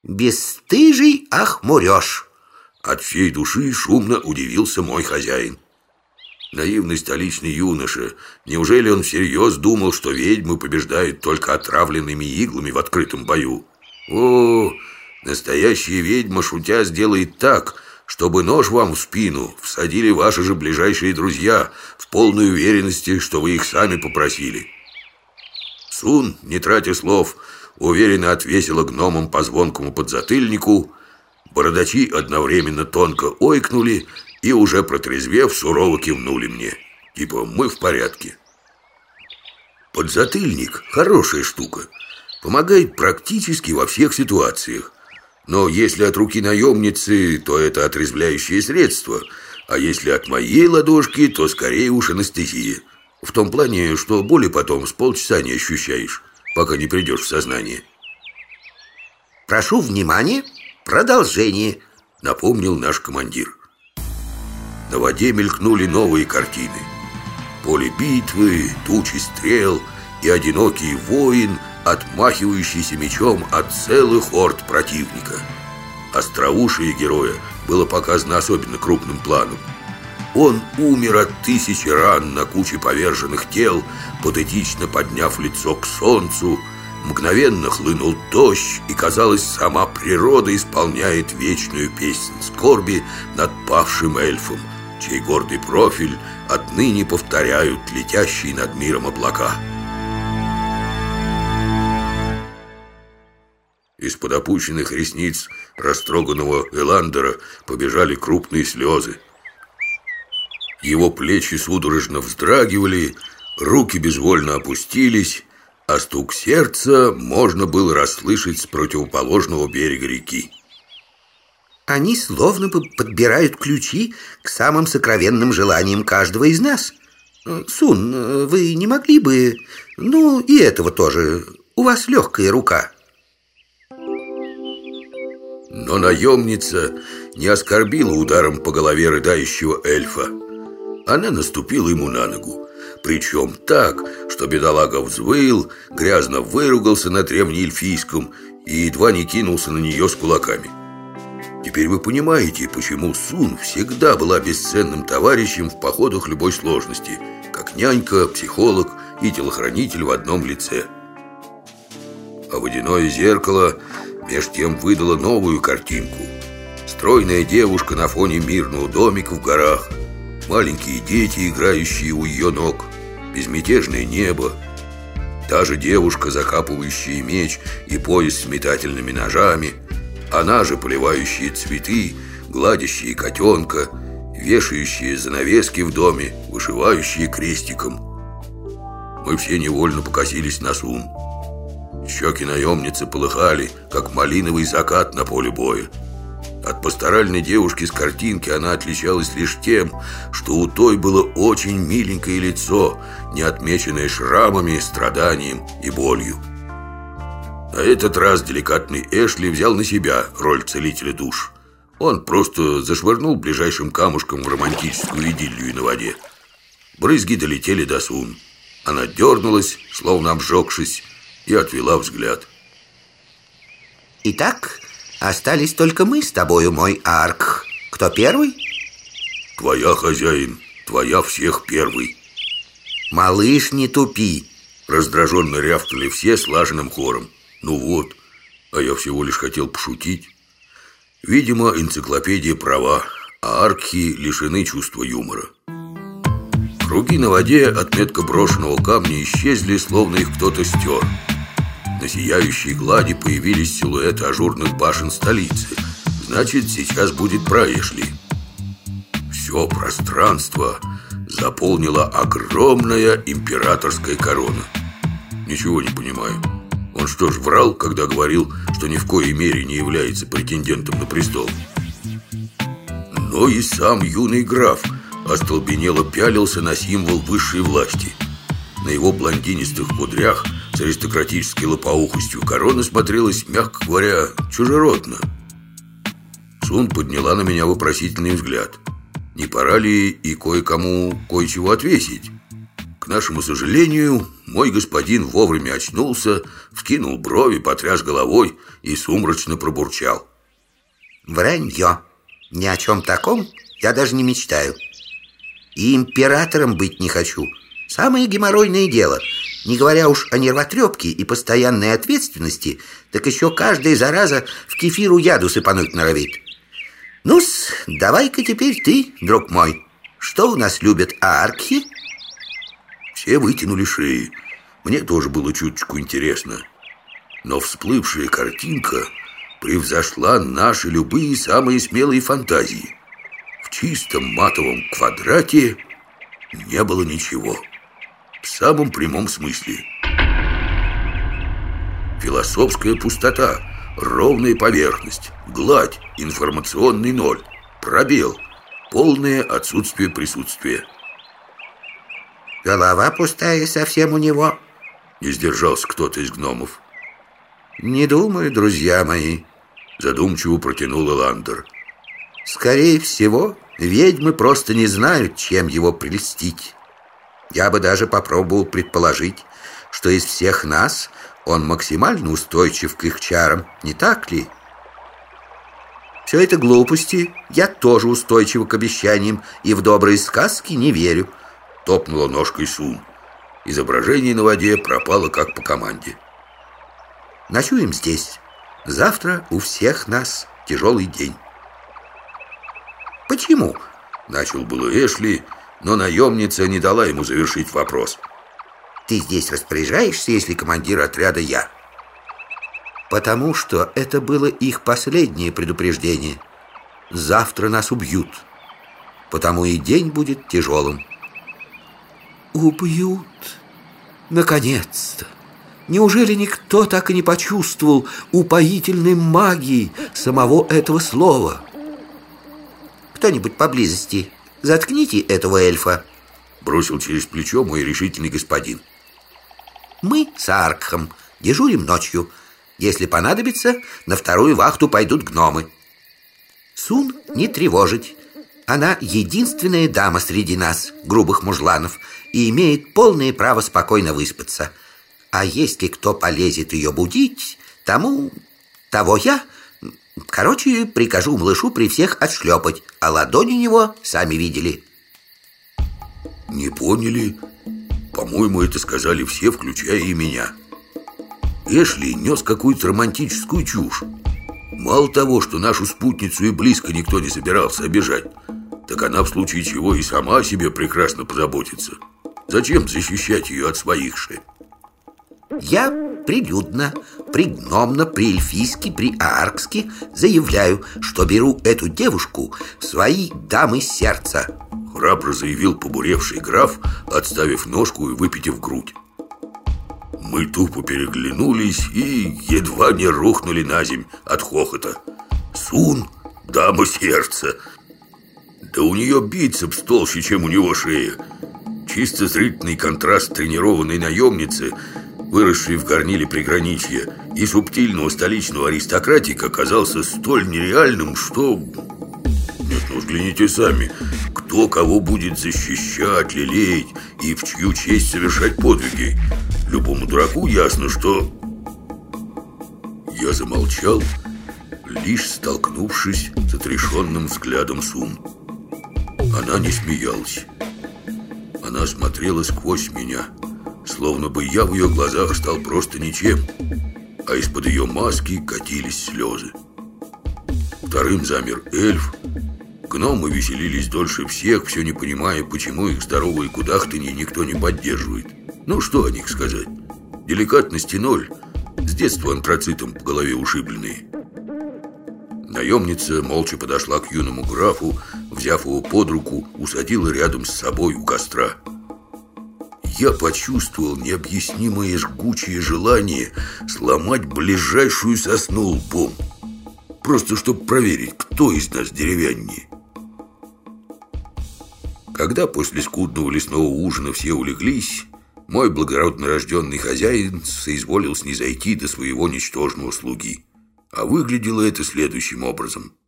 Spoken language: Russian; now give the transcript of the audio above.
Бесстыжий охмурёж. От всей души шумно удивился мой хозяин. Наивный столичный юноша. Неужели он всерьез думал, что ведьмы побеждают только отравленными иглами в открытом бою? О, настоящая ведьма, шутя, сделает так, чтобы нож вам в спину всадили ваши же ближайшие друзья, в полной уверенности, что вы их сами попросили. Сун, не тратя слов, уверенно отвесила гномам по звонкому подзатыльнику. Бородачи одновременно тонко ойкнули и, уже протрезвев, сурово кивнули мне. Типа, мы в порядке. Подзатыльник – хорошая штука. Помогает практически во всех ситуациях. Но если от руки наемницы, то это отрезвляющее средство. А если от моей ладошки, то скорее уж анестезия. В том плане, что боли потом с полчаса не ощущаешь, пока не придешь в сознание. Прошу внимания, продолжение, напомнил наш командир. На воде мелькнули новые картины. Поле битвы, тучи стрел и одинокий воин, отмахивающийся мечом от целых орд противника. Остроушие героя было показано особенно крупным планом. Он умер от 1000 ран на куче поверженных тел, патетично подняв лицо к солнцу. Мгновенно хлынул дождь, и, казалось, сама природа исполняет вечную песнь скорби над павшим эльфом, чей гордый профиль отныне повторяют летящие над миром облака. Из-под опущенных ресниц растроганного Эландера побежали крупные слезы. Его плечи судорожно вздрагивали, руки безвольно опустились, а стук сердца можно было расслышать с противоположного берега реки. Они словно бы подбирают ключи к самым сокровенным желаниям каждого из нас. Сун, вы не могли бы... Ну, и этого тоже. У вас легкая рука. Но наемница не оскорбила ударом по голове рыдающего эльфа. Она наступила ему на ногу, причем так, что бедолага взвыл, грязно выругался на древнеэльфийском и едва не кинулся на нее с кулаками. Теперь вы понимаете, почему Сун всегда была бесценным товарищем в походах любой сложности, как нянька, психолог и телохранитель в одном лице. А водяное зеркало меж тем выдало новую картинку. Стройная девушка на фоне мирного домика в горах, маленькие дети, играющие у ее ног, безмятежное небо, та же девушка, закапывающая меч и пояс с метательными ножами, она же поливающая цветы, гладящая котенка, вешающая занавески в доме, вышивающая крестиком. Мы все невольно покосились на Сун. Щеки наемницы полыхали, как малиновый закат на поле боя. От пасторальной девушки с картинки она отличалась лишь тем, что у той было очень миленькое лицо, не отмеченное шрамами, страданием и болью. На этот раз деликатный Эшли взял на себя роль целителя душ. Он просто зашвырнул ближайшим камушком в романтическую идиллию на воде. Брызги долетели до Сун. Она дернулась, словно обжегшись, и отвела взгляд. Итак, остались только мы с тобою, мой Арк. Кто первый? Твоя, хозяин, твоя всех первый. Малыш, не тупи. Раздраженно рявкнули все слаженным хором. Ну вот, а я всего лишь хотел пошутить. Видимо, энциклопедия права, а аркхи лишены чувства юмора. Круги на воде от метко брошенного камня исчезли, словно их кто-то стер. На сияющей глади появились силуэты ажурных башен столицы. Значит, сейчас будет про Эшли. Все пространство заполнила огромная императорская корона. Ничего не понимаю. Он что ж, врал, когда говорил, что ни в коей мере не является претендентом на престол? Но и сам юный граф остолбенело пялился на символ высшей власти. На его блондинистых кудрях с аристократической лопоухостью корона смотрелась, мягко говоря, чужеродно. Сун подняла на меня вопросительный взгляд. Не пора ли и кое-кому кое-чего отвесить? К нашему сожалению, мой господин вовремя очнулся, вскинул брови, потряс головой и сумрачно пробурчал: «Вранье. Ни о чем таком я даже не мечтаю. И императором быть не хочу. Самое геморройное дело. Не говоря уж о нервотрепке и постоянной ответственности, так еще каждая зараза в кефиру яду сыпануть норовит. Ну-с, давай-ка теперь ты, друг мой. Что у нас любят ааркхи?» Все вытянули шеи. Мне тоже было чуточку интересно. Но всплывшая картинка превзошла наши любые самые смелые фантазии. В чистом матовом квадрате не было ничего. В самом прямом смысле. Философская пустота, ровная поверхность, гладь, информационный ноль, пробел, полное отсутствие присутствия. «Голова пустая совсем у него?» Не сдержался кто-то из гномов. «Не думаю, друзья мои», задумчиво протянул Эландер. «Скорее всего, ведьмы просто не знают, чем его прельстить. Я бы даже попробовал предположить, что из всех нас он максимально устойчив к их чарам, не так ли? Все это глупости, я тоже устойчив к обещаниям и в добрые сказки не верю», топнула ножкой Сун. Изображение на воде пропало как по команде. «Ночуем здесь. Завтра у всех нас тяжелый день». «Почему?» — начал было Эшли, но наемница не дала ему завершить вопрос. «Ты здесь распоряжаешься, если командир отряда я?» «Потому что это было их последнее предупреждение. Завтра нас убьют. Потому и день будет тяжелым». «Убьют? Наконец-то! Неужели никто так и не почувствовал упоительной магии самого этого слова?» «Кто-нибудь поблизости, заткните этого эльфа!» бросил через плечо мой решительный господин. «Мы с Ааркхом дежурим ночью. Если понадобится, на вторую вахту пойдут гномы. Сун не тревожить. Она единственная дама среди нас, грубых мужланов, и имеет полное право спокойно выспаться. А если кто полезет ее будить, того я... Короче, прикажу малышу при всех отшлепать, а ладонь у него сами видели». «Не поняли? По-моему, это сказали все, включая и меня». Эшли нес какую-то романтическую чушь. Мало того, что нашу спутницу и близко никто не собирался обижать, так она в случае чего и сама о себе прекрасно позаботится. Зачем защищать ее от своих же? «Я прилюдно, пригномно, приэльфийски, приааркски заявляю, что беру эту девушку в свои дамы сердца», храбро заявил побуревший граф, отставив ножку и выпитив грудь. Мы тупо переглянулись и едва не рухнули на земь от хохота. Сун, дама сердца. Да у нее бицепс толще, чем у него шея. Чисто зрительный контраст тренированной наемницы, выросшей в горниле приграничья, и субтильного столичного аристократика оказался столь нереальным, что... Нет, ну взгляните сами. Кто кого будет защищать, лелеять и в чью честь совершать подвиги? Любому дураку ясно, что... Я замолчал, лишь столкнувшись с отрешенным взглядом Сун. Она не смеялась. Она смотрела сквозь меня, словно бы я в ее глазах стал просто ничем, а из-под ее маски катились слезы. Вторым замер эльф. Гномы веселились дольше всех, все не понимая, почему их здоровые кудахтанье никто не поддерживает. Ну, что о них сказать? Деликатности ноль. С детства антрацитом по голове ушибленные. Наемница молча подошла к юному графу, взяв его под руку, усадила рядом с собой у костра. Я почувствовал необъяснимое жгучее желание сломать ближайшую сосну лбом. Просто чтобы проверить, кто из нас деревяннее. Когда после скудного лесного ужина все улеглись, мой благородно рожденный хозяин соизволил снизойти до своего ничтожного слуги. А выглядело это следующим образом.